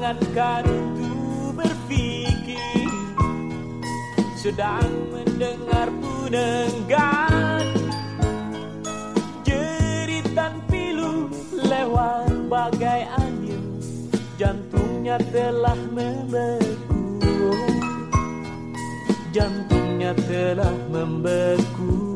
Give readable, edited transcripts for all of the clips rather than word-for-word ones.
Jangankan untuk berpikir, sedang mendengar pun enggan. Jeritan pilu lewat bagai angin, jantungnya telah membeku. Jantungnya telah membeku.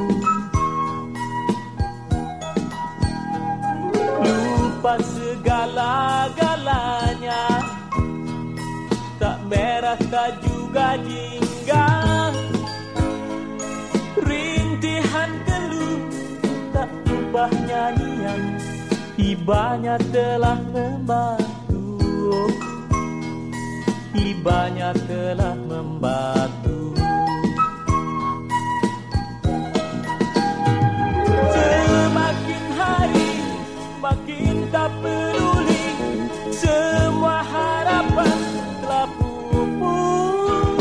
Lupa segala-galanya, tak merah tak juga jingga. Rintihan keluh tak ubah nyanyian, hibanya telah membantu. Hibanya telah membantu. Semakin hari makin tak peduli, semua harapan telah pupus.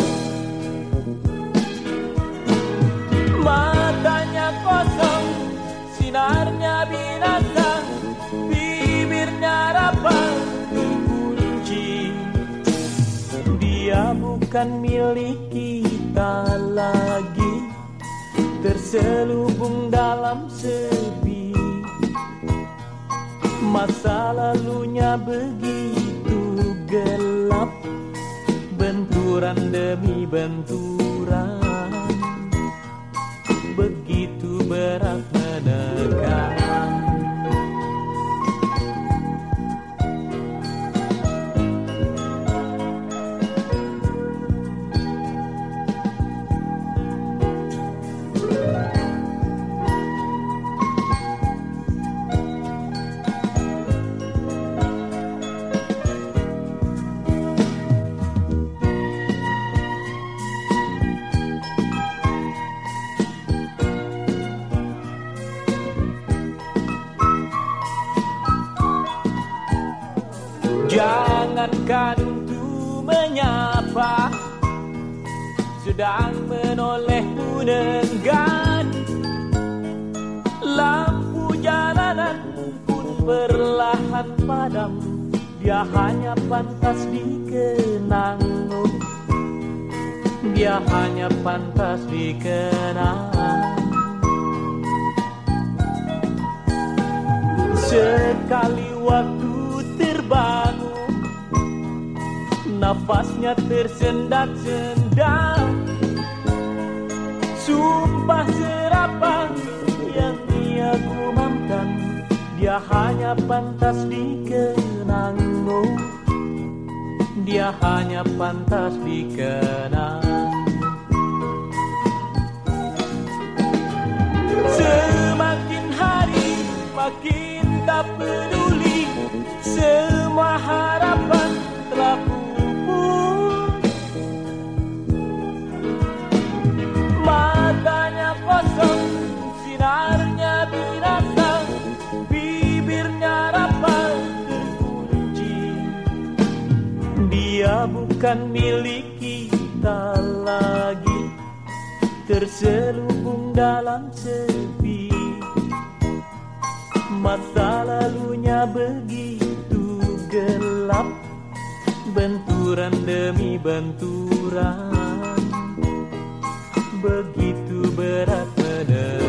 Matanya kosong, sinarnya binasa, bibirnya rapat terkunci. Dia bukan milik kita lagi, terselubung dalam sepi. Masa lalunya begitu gelap, benturan demi benturan, begitu berat menekan. Jangankan untuk menyapa, sedang menoleh pun enggan. Lampu jalanan pun perlahan padam, dia hanya pantas dikenang. Dia hanya pantas dikenang. Sekali waktu terbangun, nafasnya tersendat-sendat. Sumpah serapah yang dia gumamkan, dia hanya pantas dikenang. Dia hanya pantas dikenang. Semakin hari makin tak peduli, semua harapan telah pupus. Matanya kosong, sinarnya binasa, bibirnya rapat terkunci. Dia bukan milik kita lagi, terselubung dalam sepi. Masa lalunya begitu gelap, benturan demi benturan, begitu berat